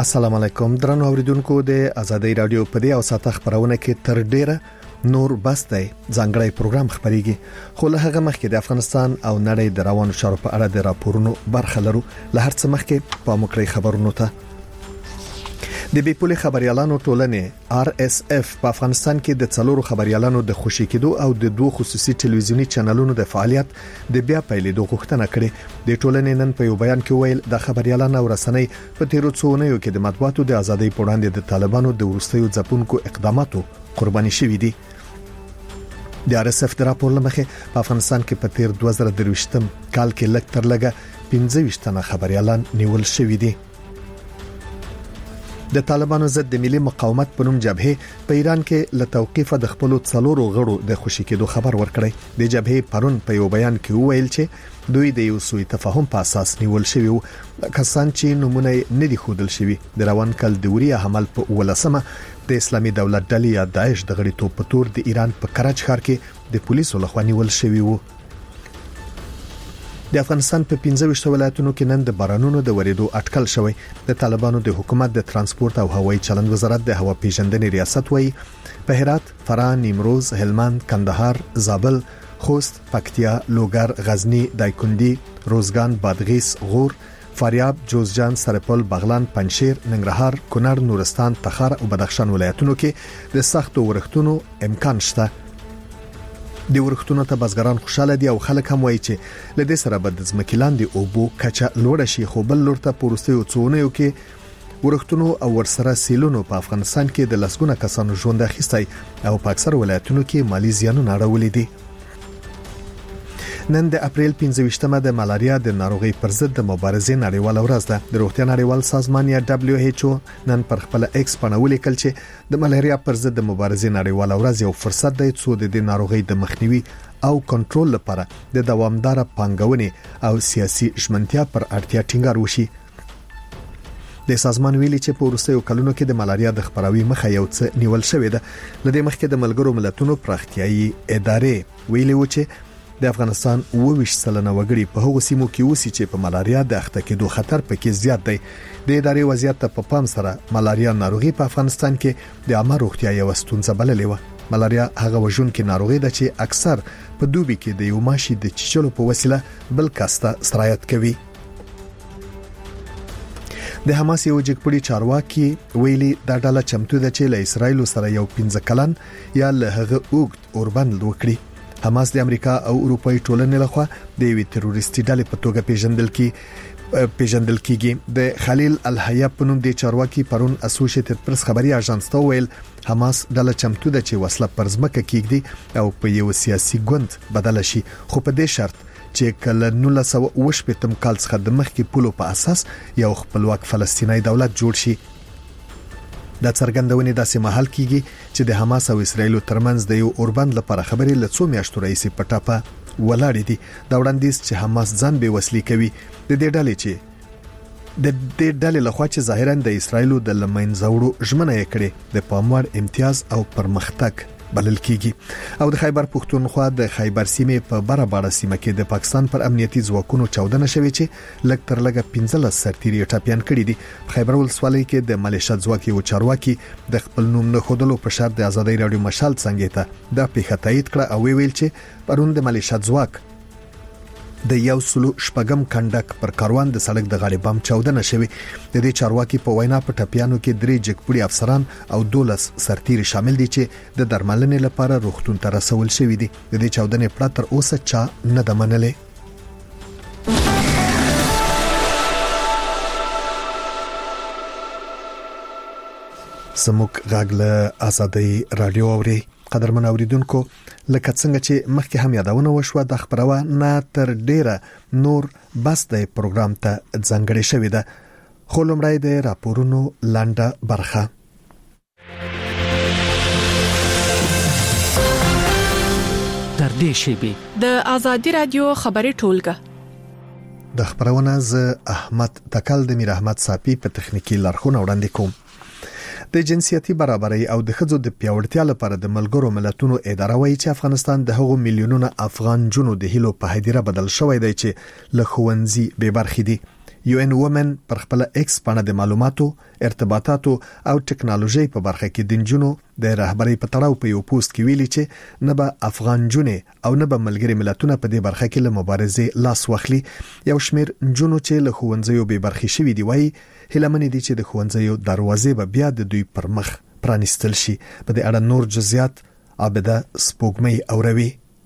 السلام علیکم درنو اوریدونکو د ازادۍ رادیو په دې او ساته خبرونه کې تر ډیره نور بس دی ځانګړی پروګرام خبريږي خو له هغه مخکې د افغانستان او نړۍ د روانو چارو په اړه د راپورونو برخه لرو له هر څه مخکې په مکرې خبرونو ته د بیپولي خبريالانو ټولنې RSF په افغانستان کې د څلورو خبريالانو د خوشي کېدو او د دوه خصوصي ټلویزیونی چینلونو د فعالیت د بیا پیلېدو غوښتنه کړې د ټولنې نن په یو بیان کې ویل د خبريالانو رسنۍ په تیرو څو اونیو کې د مطبوعاتو د ازادۍ په وړاندې د طالبانو د ورستیو ځپونکو اقداماتو قرباني شوې دي د RSF د راپور لمخې په افغانستان کې په تیر 2023 کال کې لږ تر لږه 15 تنه خبريالان نیول شوې دي د طالبانو ضد د ملي مقاومت په نوم جبهه په ایران کې له توقيف د خپل څلورو غړو د خوشي کېدو خبر ورکړی د جبهه پرون په یو بیان کې ویل چې دوی د یو سوء تفاهم په اساس نیول شوی کسان چې نمونه نه دي خودل شوی د روان کال د وریه حمل په ولسمه د اسلامي دولت ډلې یا داعش د غړیتوب په تور د ایران په کراچ ښار کې د پولیسو لخوا نیول شوی وو د افغانستان په 15 ولایتونو کې نن د بارانونو د وریدو اټکل شوی د طالبانو د حکومت د ترانسپورت او هوایي چلند وزارت د هوا پیژندنې ریاست وایي په هرات، فراه، نیمروز، هلمند، کندهار، زابل، خوست، پکتیا، لوګر، غزنی، دایکندي، روزګان، بادغیس، غور، فاریاب، جوزجان، سرپل، بغلان، پنجشیر، ننګرهار، کونړ، نورستان، تخار او بدخشان ولایتونو کې د سختو ورښتونو امکان شته د ورښتونو ته بزګران خوشاله دي او خلک هم وایي چې لدې سره به د ځمکې لاندې اوبو کچه لوړه شي خو بل لور ته پورستیو څونیو کې ورښتونو او ورسره سیلونو په افغانستان کې د لسګونه کسانو ژوند اخیستی او په اکثر ولایتونو کې مالی زیانونه اړولې دي نن د اپریل 15مه د ملاریا د ناروغي پر ضد د مبارزې نړیواله ورځ ده د روغتیا نړیوال سازمان یا WHO نن پر خپل ایکس باندې ولیکل چې د ملاریا پر ضد د مبارزې نړیواله ورځ یو فرصت دی چې د ناروغي د مخنیوي او کنټرول لپاره د دوامدار پانګونې او سیاسي ژمنتیا پر اړتیا ټینګار وشي د سازمان ویلي چې په وروستیو کلونو کې د ملاریا د خپراوي مخه یو څه نیول شوې ده لدې مخکې د ملګرو ملتونو پراختیايي ادارې ویلي و چې د افغانستان 22% وګړي په هغو سیمو کې اوسي چې په ملاریا د اخته کېدو خطر پکې زیات دی د ادارې وضعیت ته په پام سره ملاریا ناروغي په افغانستان کې د عامه روغتیا یو ستونزه بللې و ملاریا هغه وژونکې ناروغي ده چې اکثر په دوبي کې د یو ماشي د چیچلو په وسیله بل کاسته سرایت کوي د حماس یو جګپړي چارواکي ویلي دا ډله چمتو ده چې له اسرایل سره یو 15 کلن یا له هغه اوږد اوربند وکړي حماس د امریکا او اروپאי ټولنې لخوا د یوې تروریستي ډلې په توګه پیژندل کیږي د خلیل الحیا په نوم د چارواکي پرون اسوسییټډ پریس خبري اژانس ته ویل حماس ډله چمتو ده چې وسله پر ځمکه کیږي او په یو سیاسي ګوند بدل شي خو په دې شرط چې کله 1918 کال څخه د مخکې پولو په اساس یو خپلواک فلسطینی دولت جوړ شي د څرګندونې داسې محل کیږي چې د حماس او اسرایل ترمنځ د یو اوربند لپاره خبرې له څو میاشتو راځي په ټاپه ولاړې دي دا وړاندیز چې حماس ځان به وسلې کوي د دې ډلې لخوا چې ظاهرا د اسرایل د لمنځوړو ژمنه یې کړې د پاموړ امتیاز او پرمختګ بلل کیږي او د خیبر پښتونخوا د خیبر سیمې په برابر سیمه کې د پاکستان پر امنیتي ځواکونو چاودنه شوې چې لږ تر لږه 15 سرتیري ټاپیان کړي دي خیبر ولسوالۍ کې د ملیشیا ځواکي او چارواکي د خپل نوم نه خودلو په شرط د ازادۍ رادیو مشال څنګه ته د پیښه تایید کړه او ویل چې پرون د ملیشیا ځواک د یو سلو شپږم کندک پر کاروان د سړک د غاړې بم چاودنه شوې د دې چارواکي په وینا په ټپیانو کې 3 جګپړي افسران او 12 سرتیري شامل دي چې د درملنې لپاره روغتون ته رسول شوي دي د دې چاودنې پړه تر اوسه چا نه ده منلې سموک غاګله ازادۍ رادیو اوري قدرمن اوریدونکو لکه څنګه چې مخکې هم یادونه وشوه د خبرونه نه تر ډیره نور بس د پروګرام ته ځانګړې شوې ده خو لومړی د راپورونو لاندې برخه تر دې شی د ازادي رادیو خبري ټولګه د خبرونه ز احمد تکل د میر احمد صافي په تخنیکی لارښوونه وړاندې کوم د جنسيتي برابرۍ او د ښځو د پیاوړتیا لپاره د ملګرو ملتونو اداره وایي چې افغانستان د هغو میلیونونو افغان جنو د هیلو په هدیره بدل شوی دی چې له ښوونځي بې برخې دي UN Women پر خپل ایکس باندې د معلوماتو، ارتباطاتو او ټکنالوژي په برخه کې د نجونو د رهبرۍ په تړاو په یو پوسټ کې ویلي چې نه به افغان جنې او نه به ملګری ملتونه په دې برخه کې له مبارزې لاس واخلي. یو شمېر نجونو چې له ښوونځیو به برخې شوي دي وایي هیلمنې دي چې د ښوونځیو دروازې به بیا د دوی پر مخ پرانیستل شي. په دې اړه نور جزئیات عابده سپوږمۍ اوروي.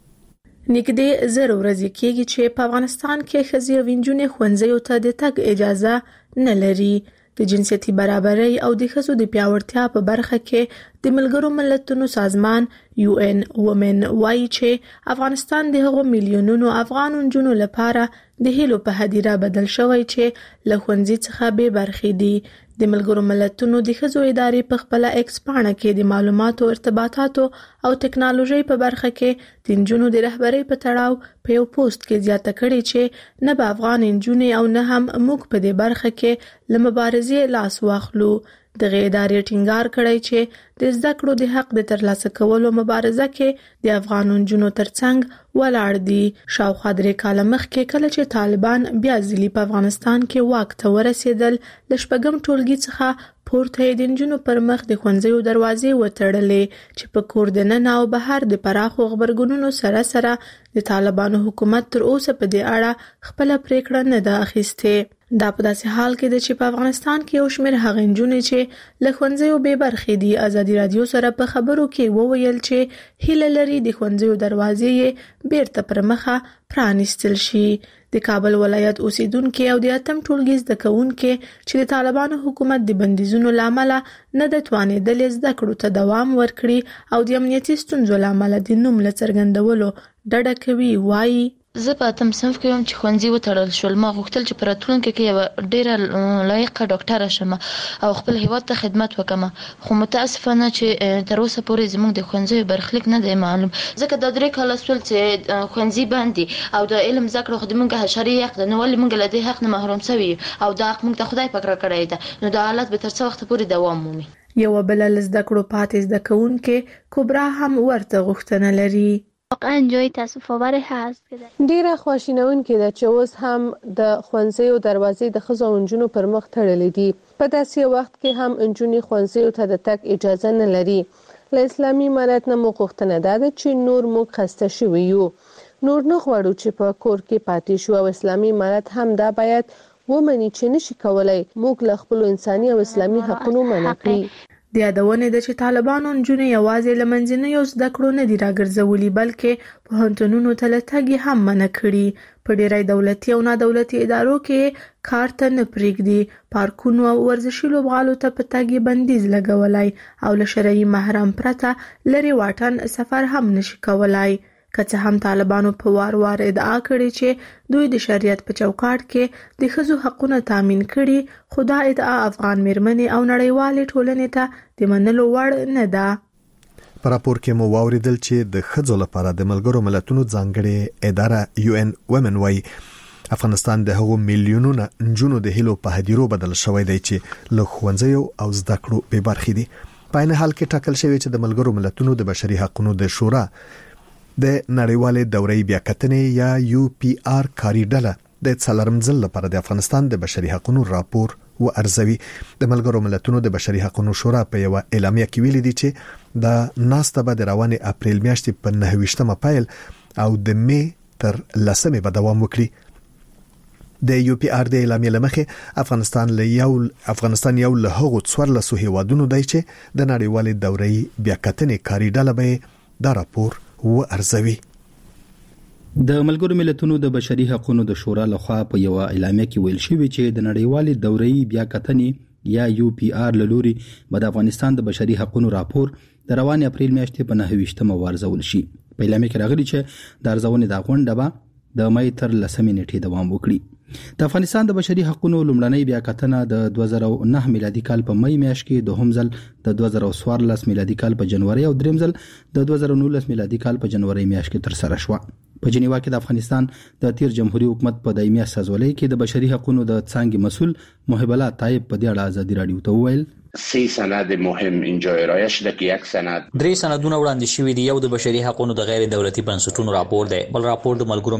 نږدې 0 ورځې کېږي چې په افغانستان کې ښځې او نجونې ښوونځیو ته د تګ اجازه نه لري. د جنسيتي برابرۍ او د ښځو د پیاوړتیا په برخه کې د ملګرو ملتونو سازمان UN Women وايي چې افغانستان د هغو میلیونونو افغان نجونو لپاره د هیلو په هدیره بدل شوی چې له ښوونځي څخه به برخې دي. د ملګرو ملتونو د ښځو ادارې په خپل ایکس پاڼه کې د معلوماتو، ارتباطاتو او ټکنالوژي په برخه کې د نجونو د رهبرۍ په تړاو په یو پوسټ کې زیاته کړې چې نه به افغان نجونې او نه هم موږ په دې برخه کې له مبارزې لاس واخلو. دغه ادارې ټینګار کړی چې د زده کړو د حق د ترلاسه کولو مبارزه کې د افغان نجونو ترڅنګ ولاړ دي. شاوخوا 3 کاله مخکې کله چې طالبان بیا ځلي په افغانستان کې واک ته ورسېدل، ل شپږم ټولګي څخه پورته د نجونو پر مخ د ښوونځیو دروازې وتړلې چې په کور دننه او بهر د پراخو خبرګونونو سره د طالبانو حکومت تر اوسه په دې اړه خپل پریکړه نه ده اخیسته. دا په داسې حال کې ده چې په افغانستان کې یو شمېر هغه نجونې چې له ښوونځیو بې برخې دي ازادي رادیو سره په خبرو کې وویل چې هیله لري د ښوونځیو دروازې بیرته پر مخه پرانیستل شي. د کابل ولایت اوسیدونکو او د 8م ټولګي زده کوونکو چې د طالبانو حکومت د بندیزونو لامل نه د توانېدل زده کړو ته دوام ورکړي او د امنیتي ستونزو لامل د نوم لڅرګندولو ډډه کوي. وایي زه په 8م صنف کې یم چې ښوونځي وتړل شول. ما غوښتل چې په راتلونکي کې یو ډیره لایقه ډاکټره شم او خپل هیواد ته خدمت وکم، خو متاسفانه چې تر اوسه پورې زموږ د ښوونځي برخلیک نه دی معلوم. ځکه د 3 کاله سول چې ښوونځي باندې او د علم زده کړو خدمت حشري حق د نو ولې موږ له دې حق نه محروم شوي او دا حق موږ ته خدای پاک را کړی دی، نو دا حالت به تر څو وخت پورې دوام مومي. یو بل زده کړو پاتې زده کوونکو کبرا هم ورته غوښتنه لري. واقعا جای تاسف آور هست که ډیره خواشینونکې ده چې اوس هم د ښوونځیو دروازې د ښځو او نجونو پر مخ تړلې دي. په داسې وخت کې هم نجونې ښوونځیو ته د تګ اجازه نه لري. له اسلامي امارت نه مو غوښتنه ده چې نور موږ خسته شوي یو، نور نه غواړو چې په کور کې پاتې شو او اسلامي امارت هم دا باید ومني چې نشي کولای موږ له خپل انساني او اسلامي حقونو منع کړي. د یادونې د چې طالبانو نجونې یوازې له منځنیو زده کړو نه دي راګرځولي بلکې پوهنتونونو ته له تګ هم منع کړي. په ډیری دولتي او نادولتي ادارو کې کار ته نه پرېږدي. پارکونو او ورزشي لوبغالو ته په تګ بندیز لګولای او له شرعي محرم پرته لري واټن سفر هم نشي کولای. که څه هم طالبانو په وار ادعا کړې چې دوی د شریعت په چوکاټ کې د ښځو حقونه تامین کړي، خو دا ادعا افغان میرمنې او نړیوالې ټولنې ته د منلو وړ نه ده. په راپور کې مو واوریدل چې د ښځو لپاره د ملګرو ملتونو ځانګړې اداره UN Women وايي افغانستان د هغو میلیونونو نجونو د هیلو په هدیرو بدل شوی دی چې له ښوونځیو او زده کړو بې برخې دي. په عین حال کې ټاکل شوی چې د ملګرو ملتونو د بشري حقوقو د شورا د نړیوالې دورې بیاکتنې یا UPR کاری ډله د څلورم ځل لپاره د افغانستان د بشري حقوقو راپور ورزوي. د ملګرو ملتونو د بشري حقوقو شورا په یو اعلامیه کې ویلي دي چې د ناسته به د روانې اپریل میاشتې په 9 پیل او د می تر 10 به دوام وکړي. د UPR د اعلامیې لمخې افغانستان یو له هغو 14 هیوادونو دی چې د نړیوالې دورې بیاکتنې کاری ډله به دا راپور ورزوي. د ملګرو ملتونو د بشري حقوقو د شورا لخوا په یو اعلامیه کې ویل شوی چې د نړیوالې دورې بیاکتنې یا UPR لوري د افغانستان د بشري حقوقو راپور د روان اپریل میاشتې په 9 ورزول شي. په اعلامیه کې راغلي چې د ارزونې د غونډه به د مې تر 10 نیټې دوام وکړي. د افغانستان د بشري حقوقو لومړنۍ بیاکتنه د 2009 میلادي کال په مې میاشت کې، دوهم ځل د 2014 میلادي کال په جنوري او دریم ځل د 2019 میلادي کال په جنوري میاشت کې تر سره شوه. په جنیوا کې د افغانستان د تیر جمهوریت حکومت په دایمي استازولۍ کې د بشري حقوقو د څانګې مسؤل محب الله طیب په دې اړه ازادي رادیو ته وویل 3 سند مهم اینجا ارائه شده که یک سند 3 سندونه وړاندې شوي دي. یو د بشري حقوقو د غیر دولتي بنسټونو راپور دی، بل راپور د ملګرو